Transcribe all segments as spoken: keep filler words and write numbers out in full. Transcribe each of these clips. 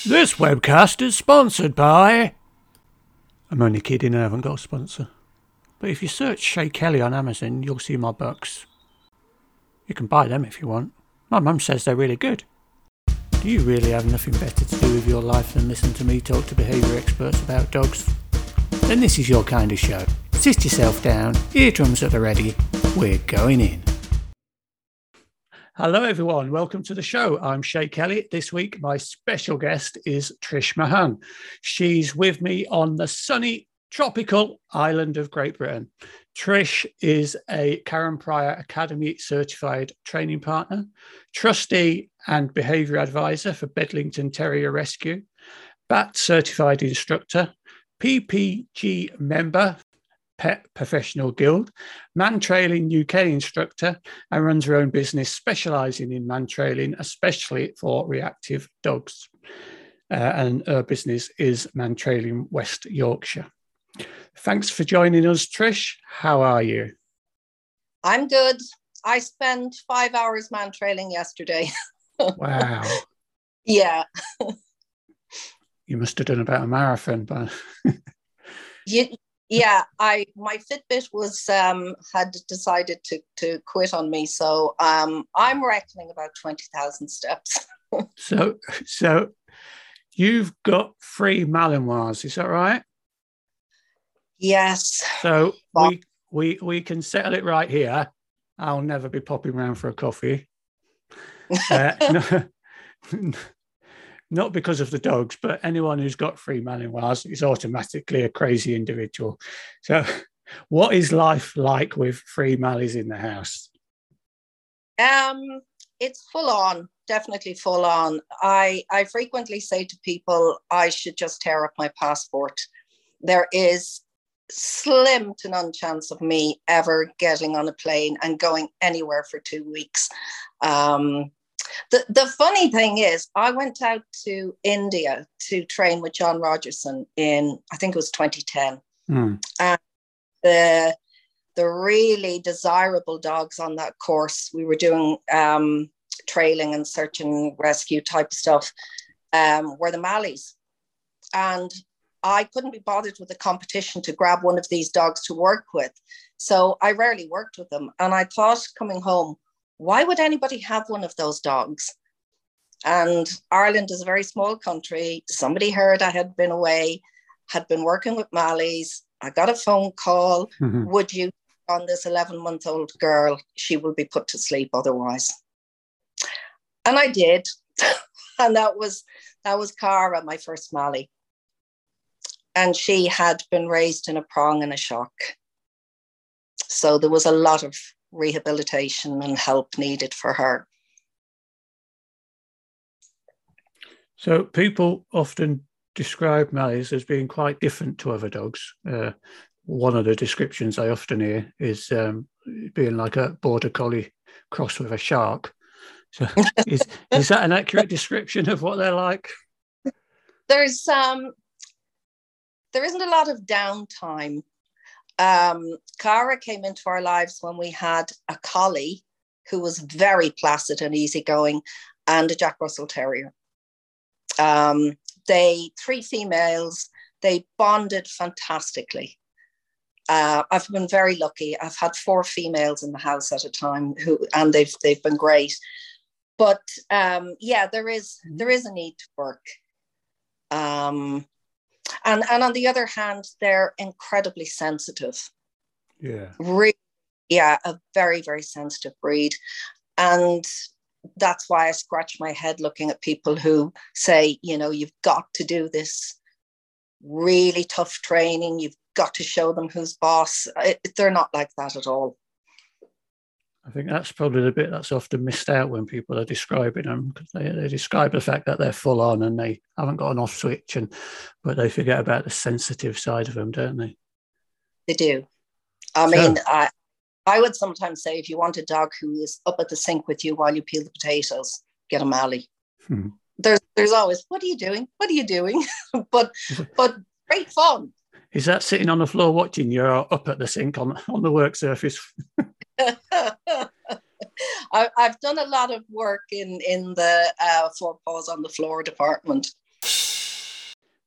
This webcast is sponsored by... I'm only kidding, I haven't got a sponsor. But if you search Shay Kelly on Amazon, you'll see my books. You can buy them if you want. My mum says they're really good. Do you really have nothing better to do with your life than listen to me talk to behaviour experts about dogs? Then this is your kind of show. Sit yourself down, eardrums at the ready, we're going in. Hello everyone, welcome to the show. I'm Shay Kelly. This week my special guest is Trish Mahon. She's with me on the sunny tropical island of Great Britain. Trish is a Karen Pryor Academy certified training partner, trustee and behaviour advisor for Bedlington Terrier Rescue, B A T certified instructor, P P G member, Pet Professional Guild, man trailing U K instructor, and runs her own business specialising in man trailing, especially for reactive dogs. Uh, and her business is Man Trailing West Yorkshire. Thanks for joining us, Trish. How are you? I'm good. I spent five hours man trailing yesterday. Wow. Yeah. You must have done about a marathon, but... you, yeah, I my Fitbit was um, had decided to to quit on me, so um, I'm reckoning about twenty thousand steps. so, so you've got three Malinois, is that right? Yes. So we we we can settle it right here. I'll never be popping round for a coffee. Uh, no, not because of the dogs, but anyone who's got three Malinois is automatically a crazy individual. So what is life like with three Mallies in the house? Um, it's full on, definitely full on. I, I frequently say to people, I should just tear up my passport. There is slim to none chance of me ever getting on a plane and going anywhere for two weeks. Um, The, the funny thing is, I went out to India to train with John Rogerson in, I think it was twenty ten. Mm. And the, the really desirable dogs on that course, we were doing um, trailing and search and rescue type stuff, um, were the Mallies. And I couldn't be bothered with the competition to grab one of these dogs to work with. So I rarely worked with them. And I thought coming home, why would anybody have one of those dogs? And Ireland is a very small country. Somebody heard I had been away, had been working with Mallies. I got a phone call. Mm-hmm. Would you on this eleven-month-old girl? She will be put to sleep otherwise. And I did. And that was that was Cara, my first Mallie. And she had been raised in a prong and a shock. So there was a lot of rehabilitation and help needed for her. So people often describe Mallies as being quite different to other dogs. Uh, one of the descriptions I often hear is um, being like a border collie crossed with a shark. So is, is that an accurate description of what they're like? There's um, there isn't a lot of downtime. Um, Cara came into our lives when we had a collie who was very placid and easygoing, and a Jack Russell Terrier. Um, they three females. They bonded fantastically. Uh, I've been very lucky. I've had four females in the house at a time, who and they've they've been great. But um, yeah, there is there is a need to work. Um, And and on the other hand, they're incredibly sensitive. Yeah. Really, yeah, a very, very sensitive breed. And that's why I scratch my head looking at people who say, you know, you've got to do this really tough training. You've got to show them who's boss. It, they're not like that at all. I think that's probably the bit that's often missed out when people are describing them, because they, they describe the fact that they're full on and they haven't got an off switch, and but they forget about the sensitive side of them, don't they? They do. I so, mean, I, I would sometimes say if you want a dog who is up at the sink with you while you peel the potatoes, get a Mallie. Hmm. There's there's always, what are you doing? What are you doing? but but great fun. Is that sitting on the floor watching you, or up at the sink on, on the work surface? I, I've done a lot of work in, in the uh, four paws on the floor department.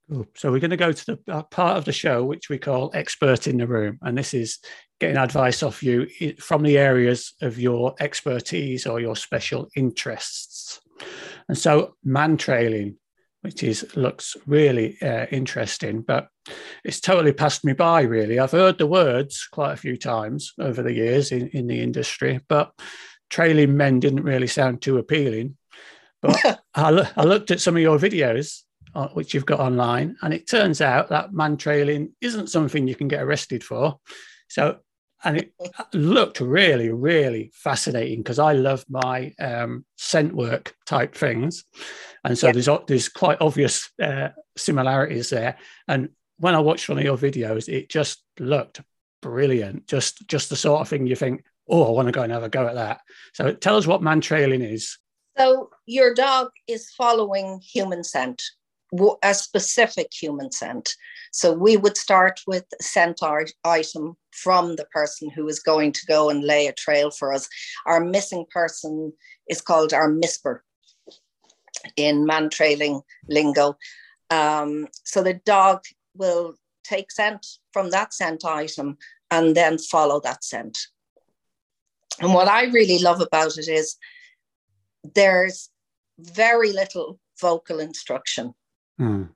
Cool. So we're going to go to the uh, part of the show which we call Expert in the Room. And this is getting advice off you from the areas of your expertise or your special interests. And so man trailing, which is looks really uh, interesting, but it's totally passed me by, really. I've heard the words quite a few times over the years in, in the industry, but trailing men didn't really sound too appealing. But I, lo- I looked at some of your videos, uh, which you've got online, and it turns out that man trailing isn't something you can get arrested for. So, and it looked really, really fascinating because I love my um, scent work type things. And so yeah. there's, there's quite obvious uh, similarities there. And when I watched one of your videos, it just looked brilliant. Just, just the sort of thing you think, oh, I want to go and have a go at that. So tell us what man trailing is. So your dog is following human scent, a specific human scent. So we would start with a scent item from the person who is going to go and lay a trail for us. Our missing person is called our misper in man trailing lingo. Um, so the dog will take scent from that scent item and then follow that scent. And what I really love about it is there's very little vocal instruction. Mm.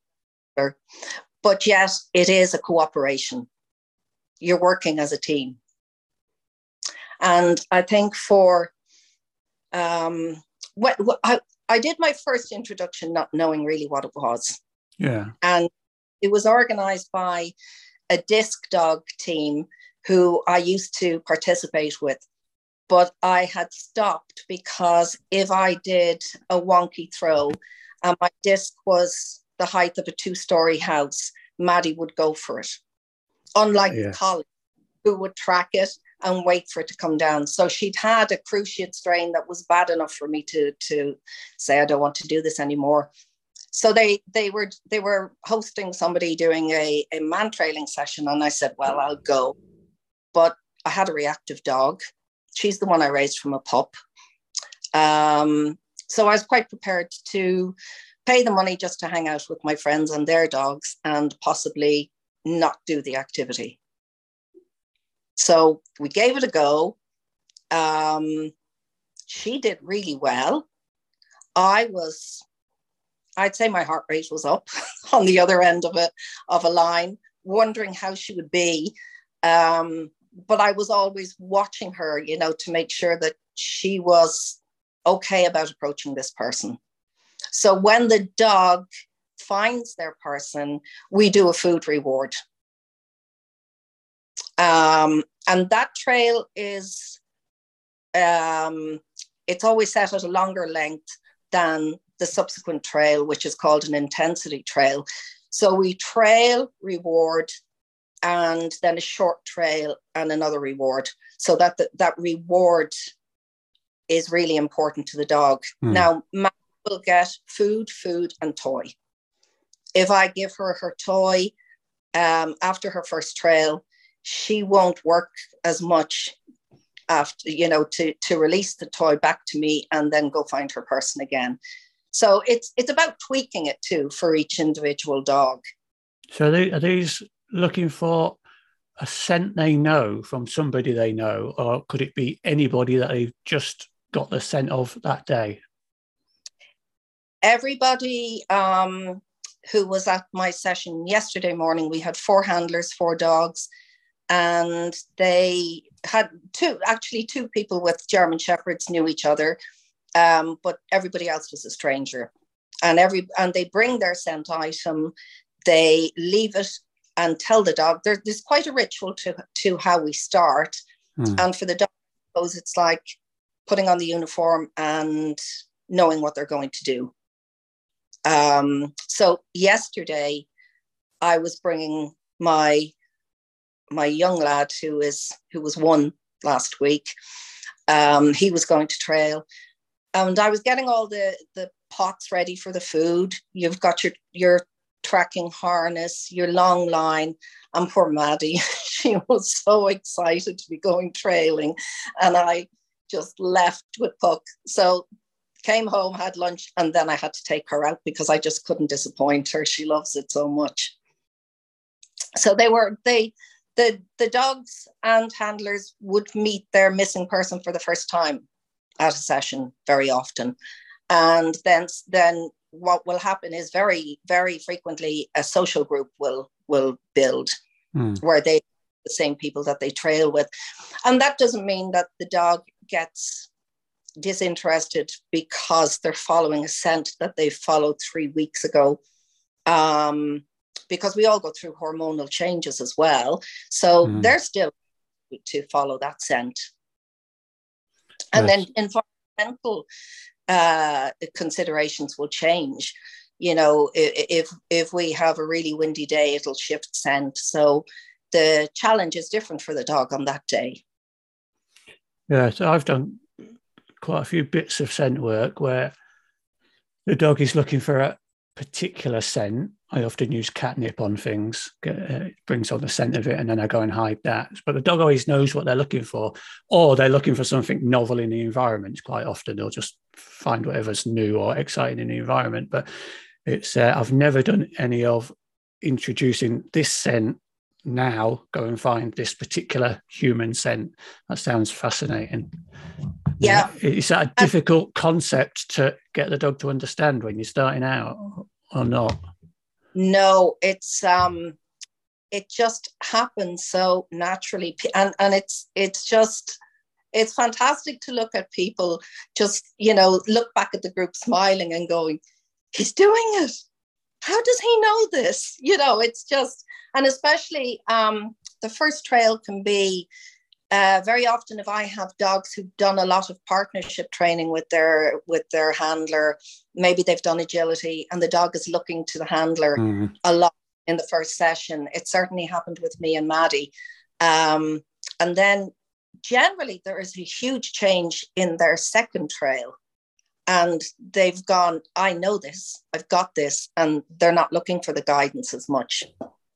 But yet it is a cooperation. You're working as a team. And I think for, um, what, what I, I did my first introduction not knowing really what it was. Yeah. And it was organized by a disc dog team who I used to participate with. But I had stopped because if I did a wonky throw and my disc was the height of a two-story house, Maddie would go for it. Unlike yeah. the collie, who would track it and wait for it to come down. So she'd had a cruciate strain that was bad enough for me to, to say, I don't want to do this anymore. So they they were they were hosting somebody doing a, a man trailing session. And I said, well, I'll go. But I had a reactive dog. She's the one I raised from a pup. Um, so I was quite prepared to pay the money just to hang out with my friends and their dogs and possibly not do the activity. So we gave it a go. Um, she did really well. I was, I'd say my heart rate was up on the other end of a, of a line, wondering how she would be. Um, but I was always watching her, you know, to make sure that she was okay about approaching this person. So when the dog finds their person, we do a food reward. Um, and that trail is, um, it's always set at a longer length than the subsequent trail, which is called an intensity trail. So we trail, reward, and then a short trail and another reward. So that the, that reward is really important to the dog. Mm. Now, Matt will get food, food, and toy. If I give her her toy um, after her first trail, she won't work as much after, you know, to, to release the toy back to me and then go find her person again. So it's it's about tweaking it too for each individual dog. So they, are these looking for a scent they know from somebody they know, or could it be anybody that they've just got the scent of that day? Everybody um, who was at my session yesterday morning, we had four handlers, four dogs, and they had two, actually two people with German Shepherds knew each other, um, but everybody else was a stranger. And every and they bring their scent item, they leave it and tell the dog. There, there's quite a ritual to, to how we start. Hmm. And for the dog, it's like putting on the uniform and knowing what they're going to do. Um, so yesterday, I was bringing my my young lad who is who was one last week. Um, he was going to trail, and I was getting all the the pots ready for the food. You've got your your tracking harness, your long line, and poor Maddie, she was so excited to be going trailing, and I just left with Puck. So came home, had lunch, and then I had to take her out because I just couldn't disappoint her. She loves it so much. So they were, they, the, the dogs and handlers would meet their missing person for the first time at a session very often. And then, then what will happen is very, very frequently a social group will, will build mm. where they, the same people that they trail with. And that doesn't mean that the dog gets disinterested because they're following a scent that they followed three weeks ago. Um, because we all go through hormonal changes as well. So mm. they're still to follow that scent. And yes. then environmental uh, considerations will change. You know, if if we have a really windy day, it'll shift scent. So the challenge is different for the dog on that day. Yeah, so I've done quite a few bits of scent work where the dog is looking for a particular scent. I often use catnip on things, get, uh, it brings on the scent of it, and then I go and hide that. But the dog always knows what they're looking for, or they're looking for something novel in the environment. Quite often they'll just find whatever's new or exciting in the environment. But it's uh, I've never done any of introducing this scent. Now go and find this particular human scent. That sounds fascinating. Yeah. Is that a difficult um, concept to get the dog to understand when you're starting out or not? No, it's um it just happens so naturally. And and it's it's just it's fantastic to look at people just, you know, look back at the group smiling and going, he's doing it. How does he know this? You know, it's just, and especially um, the first trail can be uh, very often if I have dogs who've done a lot of partnership training with their with their handler, maybe they've done agility and the dog is looking to the handler mm. a lot in the first session. It certainly happened with me and Maddie. Um, and then generally there is a huge change in their second trail. And they've gone, I know this, I've got this, and they're not looking for the guidance as much.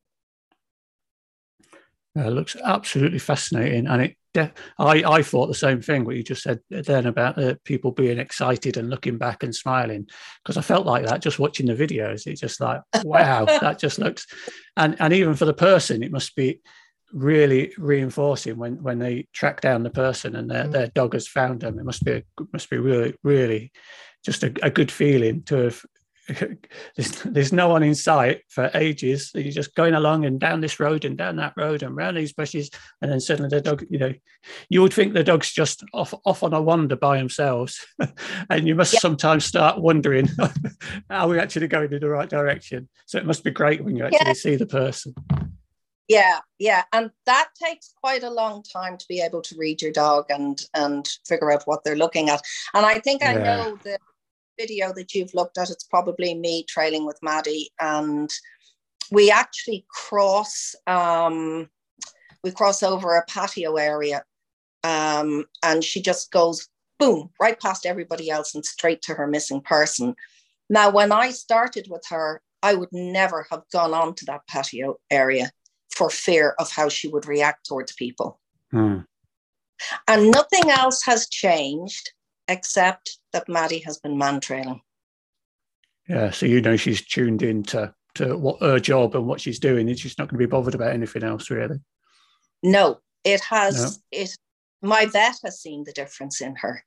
Yeah, it looks absolutely fascinating. And it, de- I, I thought the same thing, what you just said then about uh, people being excited and looking back and smiling, because I felt like that just watching the videos. It's just like, wow, that just looks, and, and even for the person, it must be really reinforcing when when they track down the person and their, their dog has found them. It must be a, must be really really just a, a good feeling to have there's, there's no one in sight for ages. You're just going along and down this road and down that road and around these bushes, and then suddenly the dog, you know, you would think the dog's just off off on a wander by themselves. And you must yeah. sometimes start wondering, are we actually going in the right direction? So it must be great when you actually yeah. see the person. Yeah, yeah. And that takes quite a long time to be able to read your dog and and figure out what they're looking at. And I think I yeah. know the video that you've looked at, it's probably me trailing with Maddie. And we actually cross, um, we cross over a patio area. Um, and she just goes, boom, right past everybody else and straight to her missing person. Now, when I started with her, I would never have gone on to that patio area for fear of how she would react towards people. Hmm. And nothing else has changed except that Maddie has been man trailing. Yeah, so you know she's tuned in to, to what her job and what she's doing, and she's not going to be bothered about anything else, really. No, it has. No. It. My vet has seen the difference in her.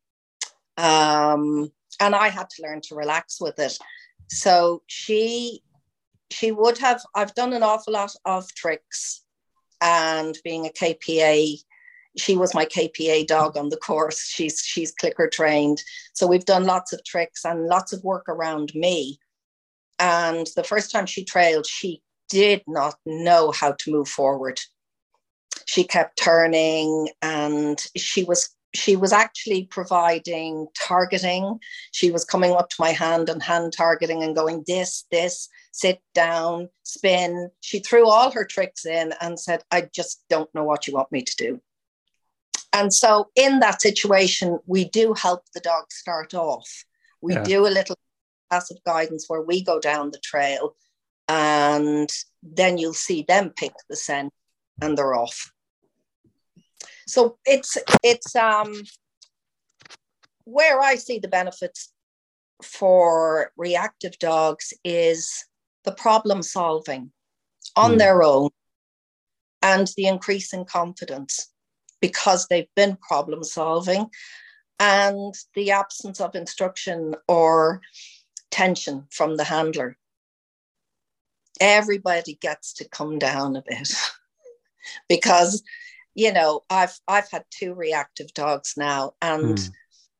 Um, and I had to learn to relax with it. So she... She would have, I've done an awful lot of tricks, and being a K P A, she was my K P A dog on the course. She's she's clicker trained. So we've done lots of tricks and lots of work around me. And the first time she trailed, she did not know how to move forward. She kept turning, and she was she was actually providing targeting. She was coming up to my hand and hand targeting and going, this, this, sit down, spin. She threw all her tricks in and said, I just don't know what you want me to do. And so in that situation, we do help the dog start off. We yeah. do a little passive guidance where we go down the trail, and then you'll see them pick the scent and they're off. So it's, it's, um, where I see the benefits for reactive dogs is the problem solving on mm. their own and the increase in confidence because they've been problem solving, and the absence of instruction or tension from the handler. Everybody gets to come down a bit because, you know, I've I've had two reactive dogs now, and mm.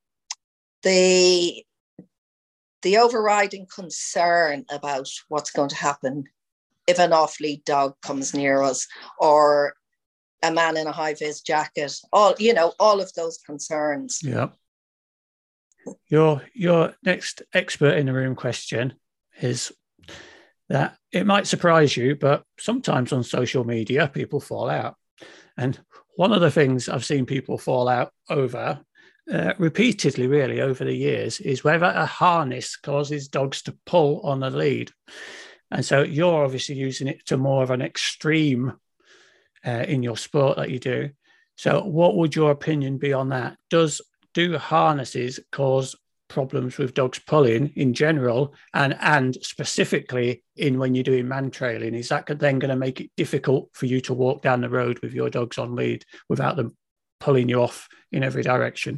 the the overriding concern about what's going to happen if an off-lead dog comes near us, or a man in a high-vis jacket, all, you know, all of those concerns. Yeah. Your your next expert in the room question is that it might surprise you, but sometimes on social media, people fall out. And one of the things I've seen people fall out over uh, repeatedly, really, over the years, is whether a harness causes dogs to pull on a lead. And so you're obviously using it to more of an extreme uh, in your sport that you do. So what would your opinion be on that? Does do harnesses cause problems with dogs pulling in general, and and specifically in when you're doing man trailing? Is that then going to make it difficult for you to walk down the road with your dogs on lead without them pulling you off in every direction?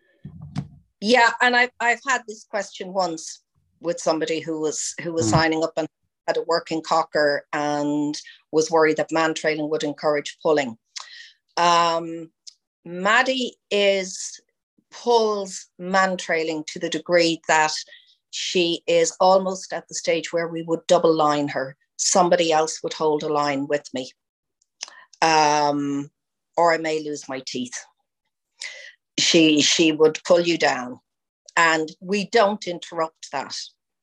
Yeah, and I've I've had this question once with somebody who was who was mm. signing up and had a working cocker and was worried that man trailing would encourage pulling. Um, Maddie is pulls man trailing to the degree that she is almost at the stage where we would double line her. Somebody else would hold a line with me, um, or I may lose my teeth. She she would pull you down, and we don't interrupt that.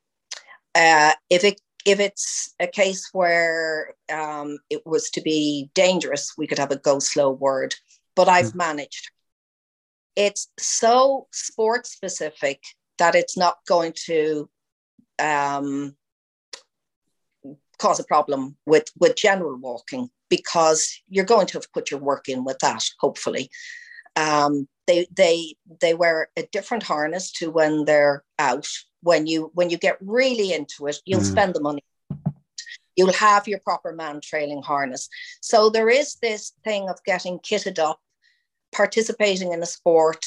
Uh, if it if it's a case where um, it was to be dangerous, we could have a go slow word. But I've mm. managed. It's so sport specific that it's not going to um, cause a problem with, with general walking, because you're going to have put your work in with that, hopefully. Um, they they they wear a different harness to when they're out. When you when you get really into it, you'll mm. spend the money. You'll have your proper man trailing harness. So there is this thing of getting kitted up, participating in a sport,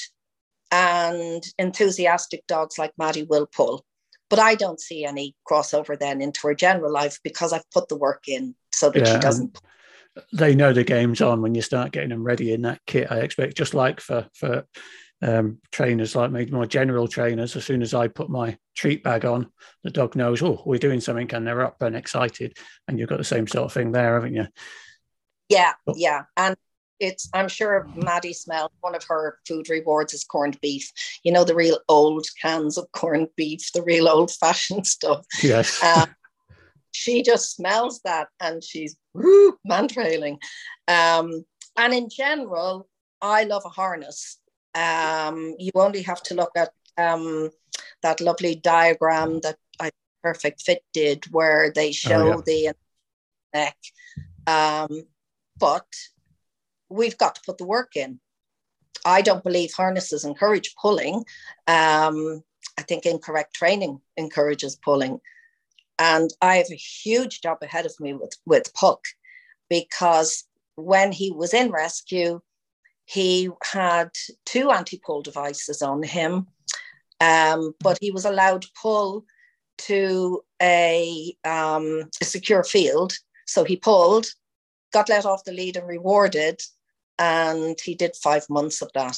and enthusiastic dogs like Maddie will pull. But I don't see any crossover then into her general life, because I've put the work in so that yeah, she doesn't. They know the game's on when you start getting them ready in that kit, I expect, just like for, for um, trainers like me, more general trainers. As soon as I put my treat bag on, the dog knows, oh, we're doing something, and they're up and excited. And you've got the same sort of thing there, haven't you? Yeah, but, yeah. And it's, I'm sure Maddie smelled, one of her food rewards is corned beef. You know, the real old cans of corned beef, the real old fashioned stuff. Yes. Uh, she just smells that and she's woo, man trailing. Um, and in general, I love a harness. Um, you only have to look at um, that lovely diagram that I Perfect Fit did, where they show oh, yeah. the neck. Um, but we've got to put the work in. I don't believe harnesses encourage pulling. Um, I think incorrect training encourages pulling. And I have a huge job ahead of me with, with Puck, because when he was in rescue, he had two anti-pull devices on him, um, but he was allowed to pull to a, um, a secure field. So he pulled, got let off the lead and rewarded, and he did five months of that.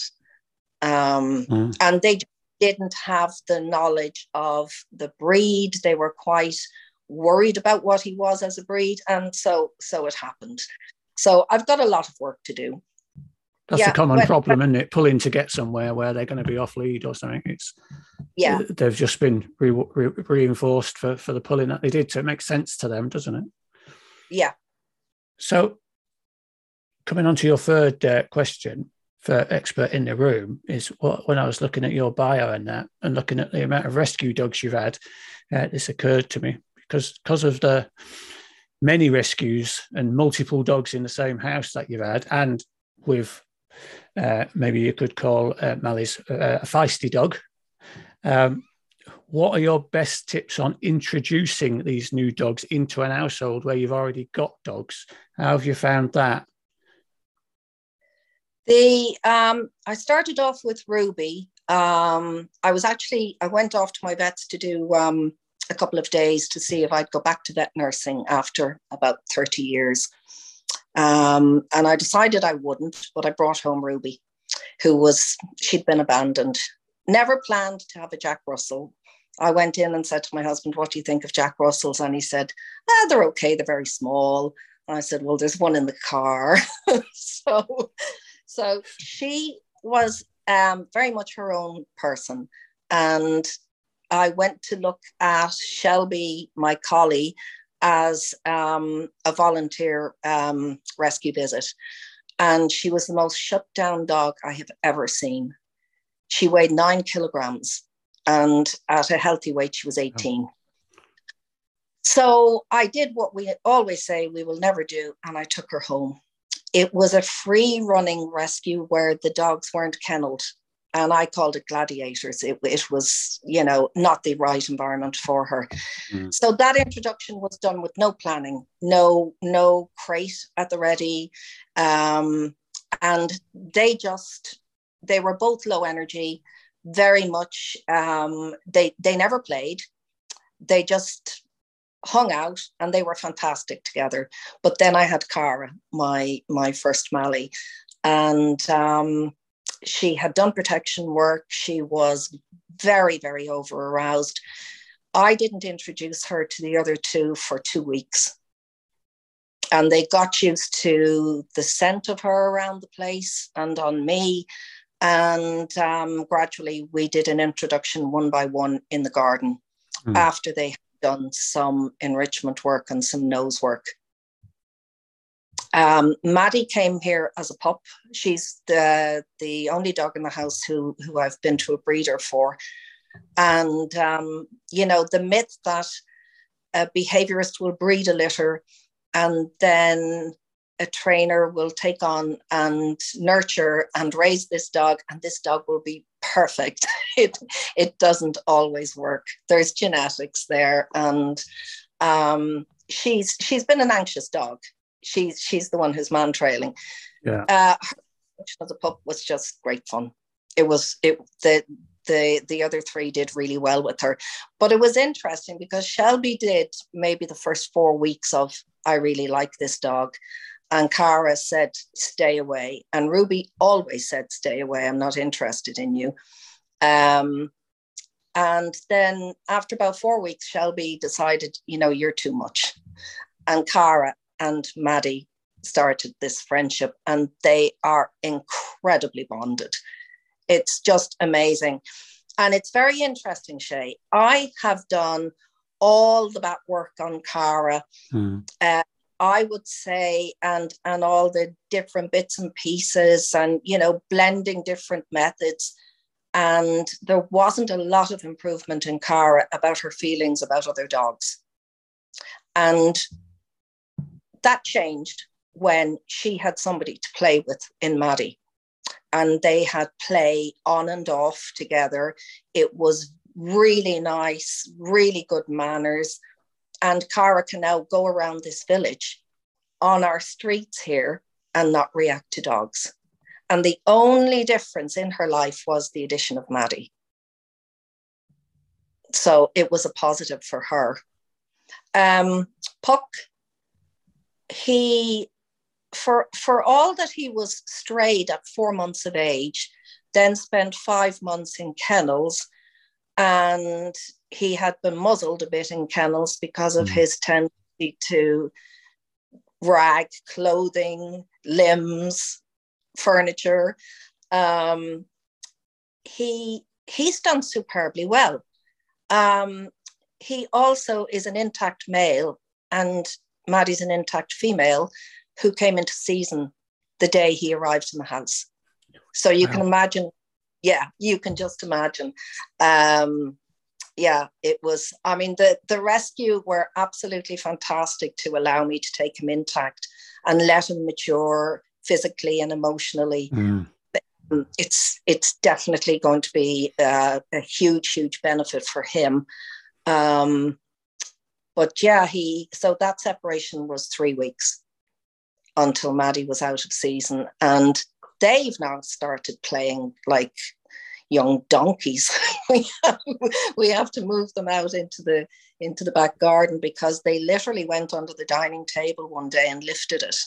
Um, mm. And they didn't have the knowledge of the breed. They were quite worried about what he was as a breed, and so so it happened. So I've got a lot of work to do. That's yeah, a common when, problem, isn't it? Pulling to get somewhere where they're going to be off lead or something. It's yeah, they've just been re- re- reinforced for, for the pulling that they did. So it makes sense to them, doesn't it? Yeah. So coming on to your third uh, question for expert in the room is what, when I was looking at your bio and that, and looking at the amount of rescue dogs you've had, uh, this occurred to me because because of the many rescues and multiple dogs in the same house that you've had, and with uh, maybe you could call uh, Mally's uh, a feisty dog, Um, what are your best tips on introducing these new dogs into an household where you've already got dogs? How have you found that? The um, I started off with Ruby. Um, I was actually, I went off to my vets to do um, a couple of days to see if I'd go back to vet nursing after about thirty years. Um, and I decided I wouldn't, but I brought home Ruby, who was, she'd been abandoned. Never planned to have a Jack Russell. I went in and said to my husband, what do you think of Jack Russells? And he said, ah, they're okay, they're very small. And I said, well, there's one in the car. so, so she was um, very much her own person. And I went to look at Shelby, my collie, as um, a volunteer um, rescue visit. And she was the most shut down dog I have ever seen. She weighed nine kilograms and at a healthy weight, she was eighteen. Oh. So I did what we always say we will never do. And I took her home. It was a free running rescue where the dogs weren't kennelled. And I called it gladiators. It, it was, you know, not the right environment for her. Mm. So that introduction was done with no planning, no, no crate at the ready. Um, and they just, they were both low energy, very much. Um, they, they never played. They just hung out and they were fantastic together. But then I had Cara, my, my first Mally, and um, she had done protection work. She was very, very over aroused. I didn't introduce her to the other two for two weeks. And they got used to the scent of her around the place and on me. And um, gradually we did an introduction one by one in the garden mm. after they had done some enrichment work and some nose work. Um, Maddie came here as a pup. She's the the only dog in the house who, who I've been to a breeder for. And, um, you know, the myth that a behaviorist will breed a litter and then a trainer will take on and nurture and raise this dog and this dog will be perfect. It, it doesn't always work. There's genetics there. And um, she's she's been an anxious dog. She's she's the one who's man trailing. Yeah. Uh, her as a pup was just great fun. It was it the the the other three did really well with her, but it was interesting because Shelby did maybe the first four weeks of I really like this dog, and Cara said stay away, and Ruby always said stay away. I'm not interested in you. Um, and then after about four weeks, Shelby decided, you know, you're too much, and Cara and Maddie started this friendship and they are incredibly bonded. It's just amazing. And it's very interesting, Shay. I have done all the back work on Cara, mm. uh, I would say, and, and all the different bits and pieces and, you know, blending different methods. And there wasn't a lot of improvement in Cara about her feelings about other dogs. And that changed when she had somebody to play with in Maddie, and they had play on and off together. It was really nice, really good manners. And Cara can now go around this village on our streets here and not react to dogs. And the only difference in her life was the addition of Maddie. So it was a positive for her. Um, Puck, he, for, for all that he was strayed at four months of age, then spent five months in kennels, and he had been muzzled a bit in kennels because of mm. his tendency to rag clothing, limbs, furniture. Um, he, he's done superbly well. Um, he also is an intact male, and Maddie's an intact female who came into season the day he arrived in the house. So you wow. can imagine, yeah, you can just imagine. Um, yeah, it was, I mean, the, the rescue were absolutely fantastic to allow me to take him intact and let him mature physically and emotionally. Mm. it's it's definitely going to be uh, a huge, huge benefit for him. Um, but yeah, he so that separation was three weeks until Maddie was out of season, and they've now started playing like young donkeys. we, have, we have to move them out into the into the back garden because they literally went under the dining table one day and lifted it,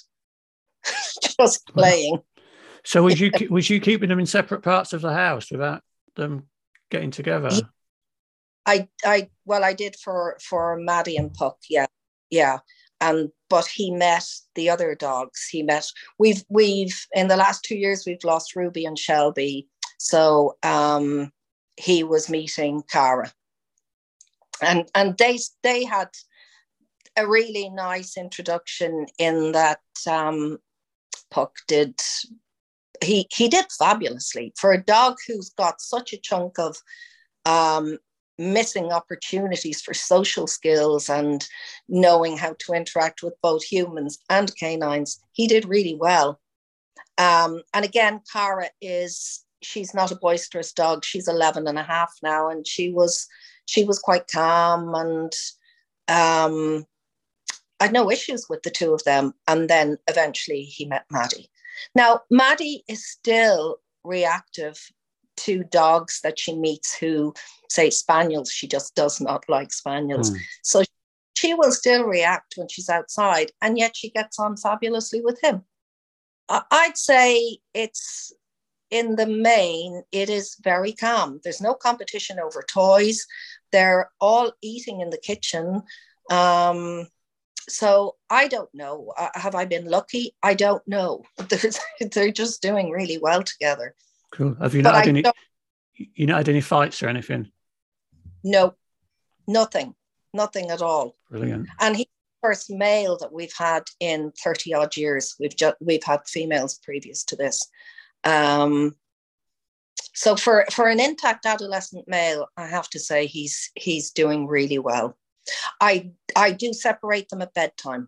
just playing. Wow. So was you was you keeping them in separate parts of the house without them getting together? I I well I did for for Maddie and Puck, yeah, yeah. And but he met the other dogs. He met we've we've in the last two years we've lost Ruby and Shelby. So um, he was meeting Cara, and and they they had a really nice introduction in that um, Puck did. He he did fabulously for a dog who's got such a chunk of um, missing opportunities for social skills and knowing how to interact with both humans and canines. He did really well. Um, and again, Cara is, she's not a boisterous dog. She's eleven and a half now, and she was she was quite calm, and um, I had no issues with the two of them. And then eventually he met Maddie. Now, Maddie is still reactive to dogs that she meets who say spaniels. She just does not like spaniels. Mm. So she will still react when she's outside, and yet she gets on fabulously with him. I'd say it's, in the main, it is very calm. There's no competition over toys. They're all eating in the kitchen. Um, So I don't know. Uh, have I been lucky? I don't know. They're, they're just doing really well together. Cool. Have you not had any? You not had any fights or anything? No, nothing, nothing at all. Brilliant. And he's the first male that we've had in thirty odd years. We've just we've had females previous to this. Um, so for for an intact adolescent male, I have to say he's he's doing really well. I I do separate them at bedtime.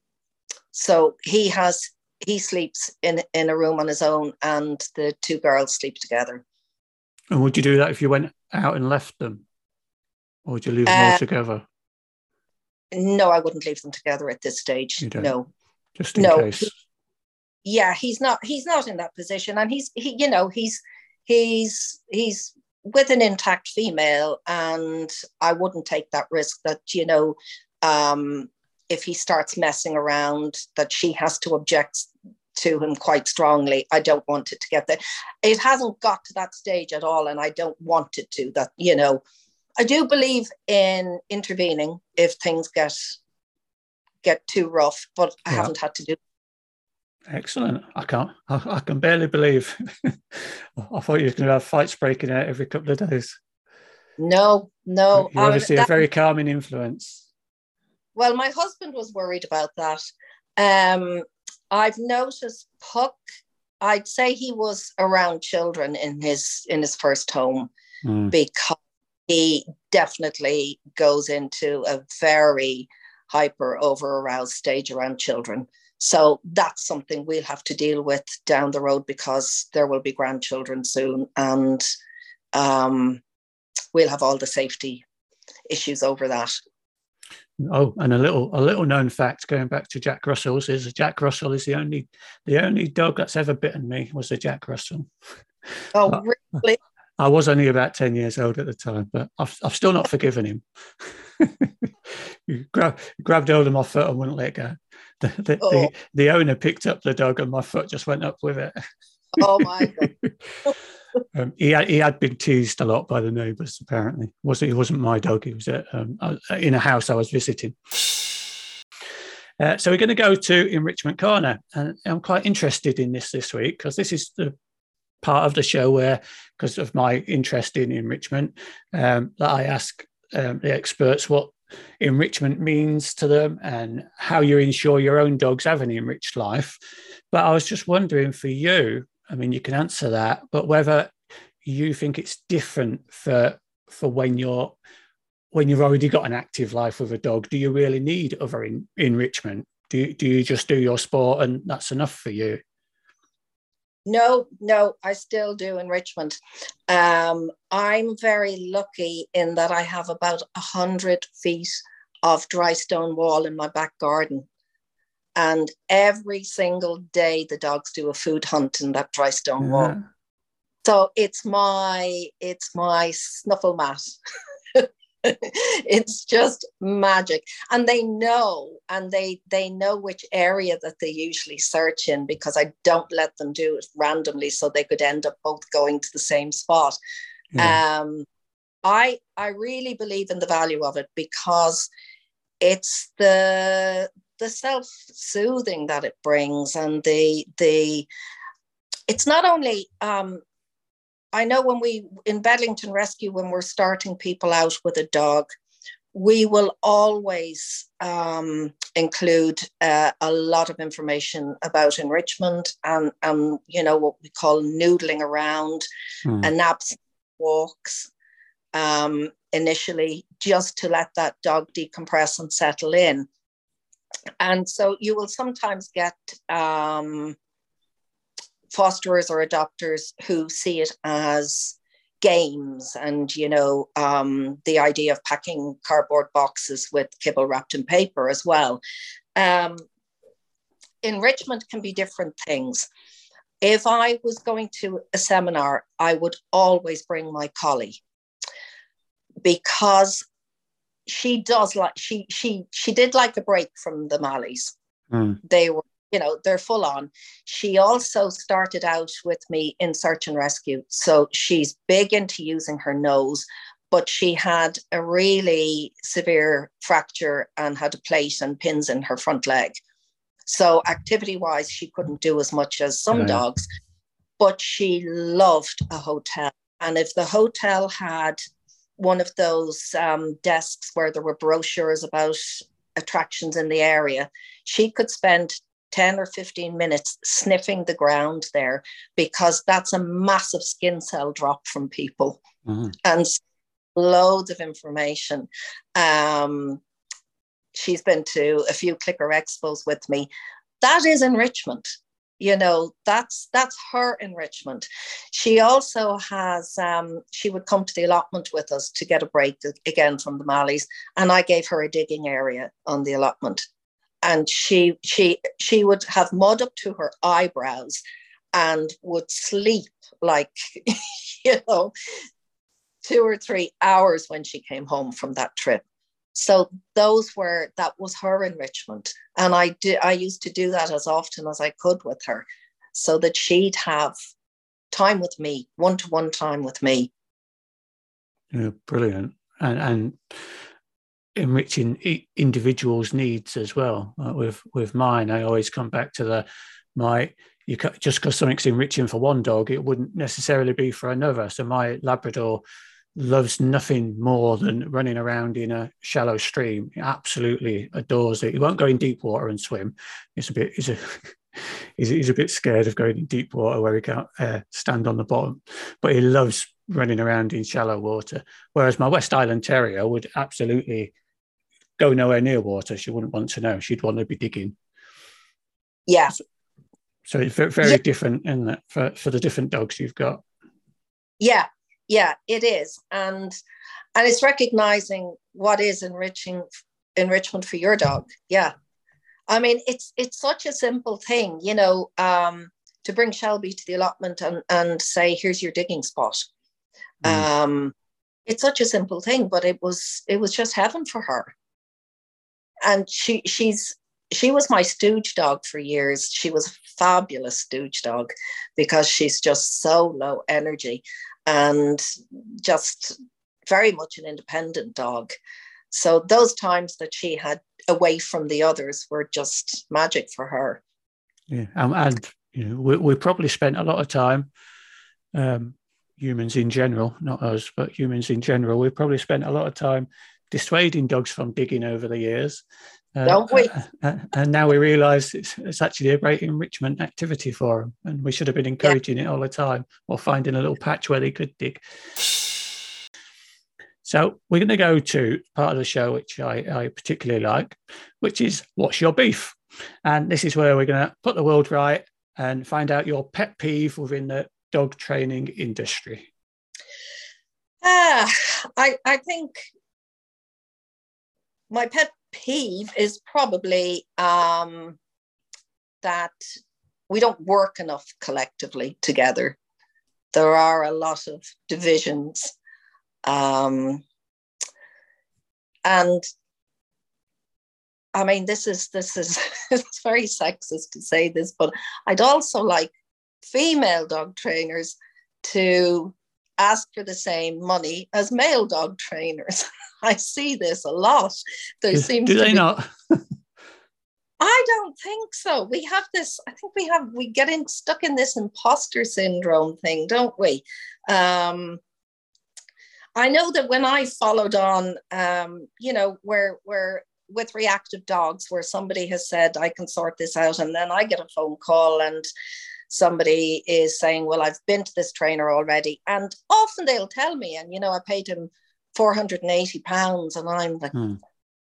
So he has he sleeps in, in a room on his own, and the two girls sleep together. And would you do that if you went out and left them? Or would you leave them uh, all together? No, I wouldn't leave them together at this stage. You don't? No. Just in no. case. He, yeah, he's not he's not in that position. And he's he, you know, he's he's he's with an intact female, and I wouldn't take that risk that, you know, um, if he starts messing around, that she has to object to him quite strongly. I don't want it to get there. It hasn't got to that stage at all, and I don't want it to. That, you know, I do believe in intervening if things get get too rough, but I yeah. haven't had to do. Excellent. I can't, I, I can barely believe. I thought you were going to have fights breaking out every couple of days. No, no. You're obviously um, that, a very calming influence. Well, my husband was worried about that. Um, I've noticed Puck, I'd say he was around children in his in his first home mm. because he definitely goes into a very hyper over aroused stage around children. So that's something we'll have to deal with down the road, because there will be grandchildren soon, and um, we'll have all the safety issues over that. Oh, and a little a little known fact going back to Jack Russell's is Jack Russell is the only the only dog that's ever bitten me was a Jack Russell. Oh, really? I was only about ten years old at the time, but I've I've still not forgiven him. He grab, grabbed hold of my foot and wouldn't let go. The, the, oh. the, the owner picked up the dog and my foot just went up with it. Oh my God. um, he had he had been teased a lot by the neighbours. Apparently, wasn't he wasn't my dog. He was at, um, in a house I was visiting. Uh, so we're going to go to Enrichment Corner, and I'm quite interested in this this week because this is the part of the show where, because of my interest in enrichment, um, that I ask um, the experts what enrichment means to them and how you ensure your own dogs have an enriched life. But I was just wondering for you, I mean, you can answer that, but whether you think it's different for for when you're when you've already got an active life with a dog. Do you really need other in, enrichment? Do you, do you just do your sport and that's enough for you? No, no, I still do enrichment. Um, I'm very lucky in that I have about a hundred feet of dry stone wall in my back garden. And every single day the dogs do a food hunt in that dry stone wall. Yeah. So it's my it's my snuffle mat. It's just magic, and they know and they they know which area that they usually search in, because I don't let them do it randomly, so they could end up both going to the same spot. Yeah. um i i really believe in the value of it, because it's the the self-soothing that it brings, and the the it's not only um I know when we, in Bedlington Rescue, when we're starting people out with a dog, we will always um, include uh, a lot of information about enrichment and, and, you know, what we call noodling around, Mm. and naps, walks, um, initially, just to let that dog decompress and settle in. And so you will sometimes get um, fosterers or adopters who see it as games, and you know um, the idea of packing cardboard boxes with kibble wrapped in paper as well. Um, enrichment can be different things. If I was going to a seminar, I would always bring my collie, because she does like she she she did like a break from the Mallies. Mm. They were, you know, they're full on. She also started out with me in search and rescue. So she's big into using her nose, but she had a really severe fracture and had a plate and pins in her front leg. So activity wise, she couldn't do as much as some Oh, yeah. dogs, but she loved a hotel. And if the hotel had one of those um, desks where there were brochures about attractions in the area, she could spend ten or fifteen minutes sniffing the ground there, because that's a massive skin cell drop from people. Mm-hmm. And loads of information. Um, she's been to a few clicker expos with me. That is enrichment. You know, that's that's her enrichment. She also has, um, she would come to the allotment with us to get a break again from the Mallies, and I gave her a digging area on the allotment. And she she she would have mud up to her eyebrows and would sleep like, you know, two or three hours when she came home from that trip. So those were, that was her enrichment. And I did, I used to do that as often as I could with her, so that she'd have time with me, one-to-one time with me. Yeah, brilliant. And and enriching individuals' needs as well. Like with with mine, I always come back to the my you just because something's enriching for one dog, it wouldn't necessarily be for another. So my Labrador loves nothing more than running around in a shallow stream. He absolutely adores it. He won't go in deep water and swim. It's a bit he's a he's, he's a bit scared of going in deep water where he can't uh, stand on the bottom, but he loves running around in shallow water. Whereas my West Island Terrier would absolutely go nowhere near water. She wouldn't want to know. She'd want to be digging. Yeah. So, so it's very, very yeah. different, isn't it, for, for the different dogs you've got? Yeah, yeah, it is. And and it's recognizing what is enriching enrichment for your dog. Yeah. I mean, it's it's such a simple thing, you know, um, to bring Shelby to the allotment and, and say, here's your digging spot. Mm. Um, it's such a simple thing, but it was it was just heaven for her. And she she's she was my stooge dog for years. She was a fabulous stooge dog because she's just so low energy and just very much an independent dog. So those times that she had away from the others were just magic for her. Yeah, um, and you know, we, we probably spent a lot of time, um, humans in general, not us, but humans in general, we probably spent a lot of time dissuading dogs from digging over the years. Uh, Don't we? Uh, and now we realise it's, it's actually a great enrichment activity for them, and we should have been encouraging yeah. it all the time, or finding a little patch where they could dig. So we're going to go to part of the show which I, I particularly like, which is What's Your Beef? And this is where we're going to put the world right and find out your pet peeve within the dog training industry. Uh, I, I think my pet peeve is probably um, that we don't work enough collectively together. There are a lot of divisions. Um, and I mean, this is, this is, it's very sexist to say this, but I'd also like female dog trainers to ask for the same money as male dog trainers. I see this a lot. There do, seems do to they be, not? I don't think so. We have this, I think we have, we get in, stuck in this imposter syndrome thing, don't we? Um, I know that when I followed on, um, you know, where, where with reactive dogs, where somebody has said, I can sort this out, and then I get a phone call and somebody is saying, well, I've been to this trainer already. And often they'll tell me, and, you know, I paid him four hundred eighty pounds. And I'm like, hmm.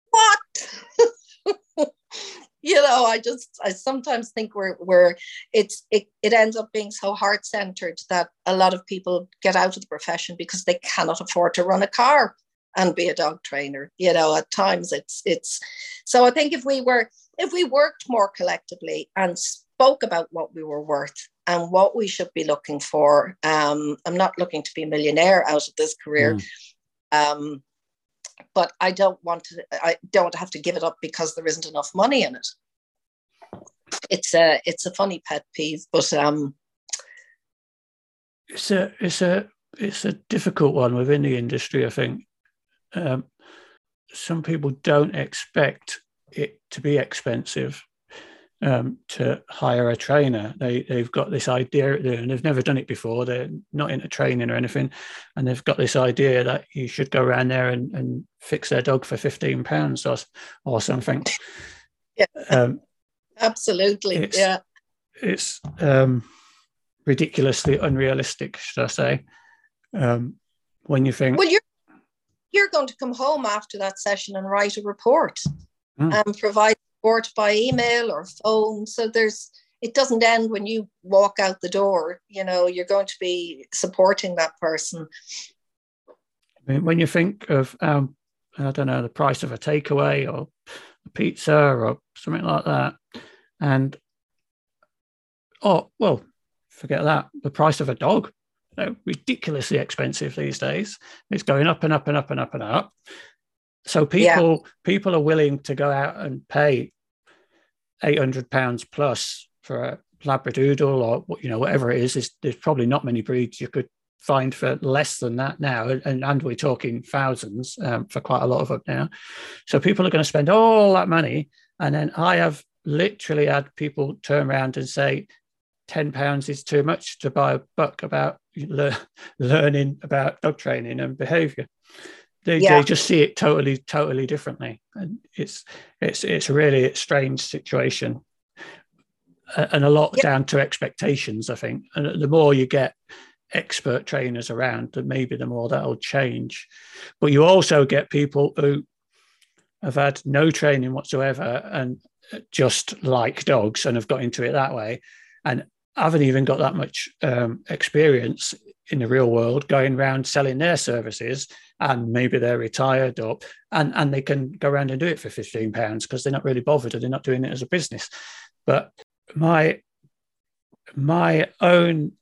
what? You know, I just, I sometimes think we're, we're it's, it, it ends up being so heart-centered that a lot of people get out of the profession because they cannot afford to run a car and be a dog trainer. You know, at times it's, it's, so I think if we were, if we worked more collectively and spoke about what we were worth and what we should be looking for, um, I'm not looking to be a millionaire out of this career. Mm. Um, but I don't want to, I don't have to give it up because there isn't enough money in it. It's a, it's a funny pet peeve, but um, it's a, it's a, it's a difficult one within the industry. I think um, some people don't expect it to be expensive um, to hire a trainer. They, they've got this idea, and they've never done it before. They're not into training or anything. And they've got this idea that you should go around there and, and fix their dog for fifteen pounds or, or something. Yeah, um, absolutely. It's, yeah. It's um, ridiculously unrealistic, should I say. Um, when you think... Well, you're, you're going to come home after that session and write a report mm. and provide support by email or phone. So there's, it doesn't end when you walk out the door. You know, you're going to be supporting that person. I mean, when you think of, um, I don't know, the price of a takeaway or a pizza or something like that, and oh, well, forget that. The price of a dog, they're ridiculously expensive these days. It's going up and up and up and up and up. So people, yeah. people are willing to go out and pay eight hundred pounds plus for a Labradoodle or, you know, whatever it is. There's, there's probably not many breeds you could find for less than that now. And, and we're talking thousands um, for quite a lot of them now. So people are going to spend all that money. And then I have literally had people turn around and say, ten pounds is too much to buy a book about le- learning about dog training and behavior. They, yeah. they just see it totally, totally differently. And it's, it's, it's really a strange situation uh, and a lot yeah. down to expectations, I think. And the more you get expert trainers around, then maybe the more that'll change. But you also get people who have had no training whatsoever and just like dogs and have got into it that way. And haven't even got that much um, experience in the real world going around selling their services, and maybe they're retired or and, and they can go around and do it for fifteen pounds because they're not really bothered and they're not doing it as a business. But my my own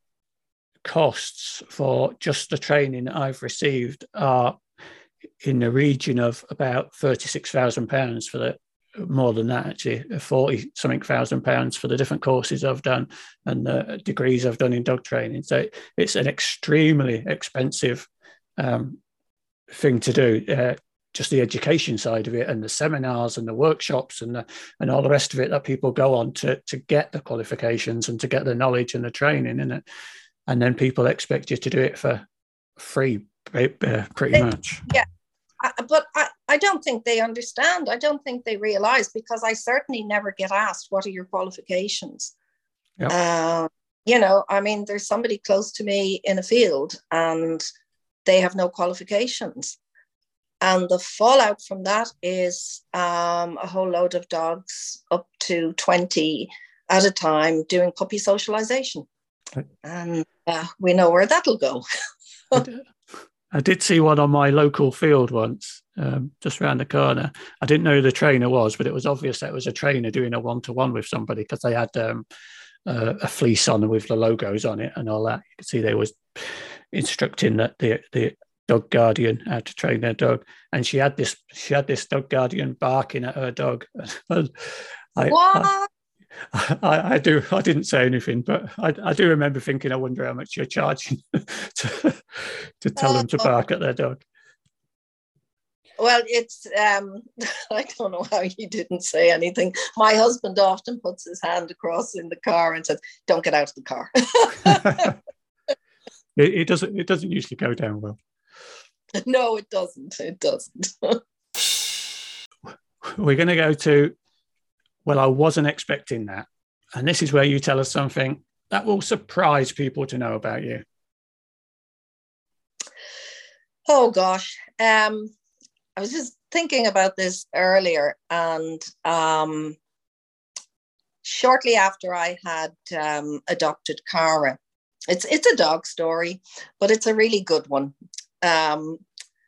costs for just the training I've received are in the region of about thirty-six thousand pounds for the more than that, actually, forty something thousand pounds for the different courses I've done and the degrees I've done in dog training. So it's an extremely expensive um, thing to do. Uh, just the education side of it and the seminars and the workshops and the, and all the rest of it that people go on to to get the qualifications and to get the knowledge and the training in it. And then people expect you to do it for free, uh, pretty much. Yeah. I, but I, I don't think they understand. I don't think they realize, because I certainly never get asked, what are your qualifications? Yep. Uh, you know, I mean, there's somebody close to me in a field and they have no qualifications. And the fallout from that is um, a whole load of dogs up to twenty at a time doing puppy socialization. Right. And uh, we know where that'll go. I, did, I did see one on my local field once, um, just around the corner. I didn't know who the trainer was, but it was obvious that it was a trainer doing a one-to-one with somebody, because they had um, uh, a fleece on with the logos on it and all that. You could see they was instructing that the the dog guardian how to train their dog, and she had this she had this dog guardian barking at her dog. And I, what? I, I, I do. I didn't say anything, but I, I do remember thinking, I wonder how much you're charging to, to tell them to bark at their dog. Well, it's, um, I don't know how you didn't say anything. My husband often puts his hand across in the car and says, don't get out of the car. it, it doesn't, it doesn't usually go down well. No, it doesn't. It doesn't. We're going to go to, well, I wasn't expecting that. And this is where you tell us something that will surprise people to know about you. Oh, gosh. Um, I was just thinking about this earlier, and um, shortly after I had um, adopted Cara, it's it's a dog story, but it's a really good one. Um,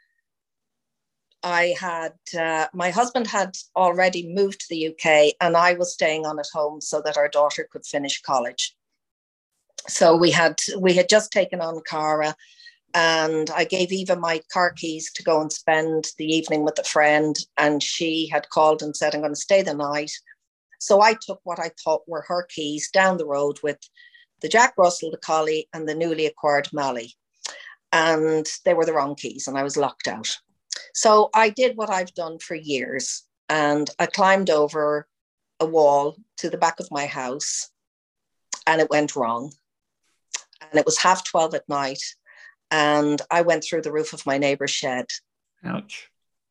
I had, uh, my husband had already moved to the U K, and I was staying on at home so that our daughter could finish college. So we had, we had just taken on Cara, and I gave Eva my car keys to go and spend the evening with a friend. And she had called and said, I'm going to stay the night. So I took what I thought were her keys down the road with the Jack Russell, the collie, and the newly acquired Mally. And they were the wrong keys, and I was locked out. So I did what I've done for years, and I climbed over a wall to the back of my house, and it went wrong. And it was half twelve at night, and I went through the roof of my neighbour's shed. Ouch.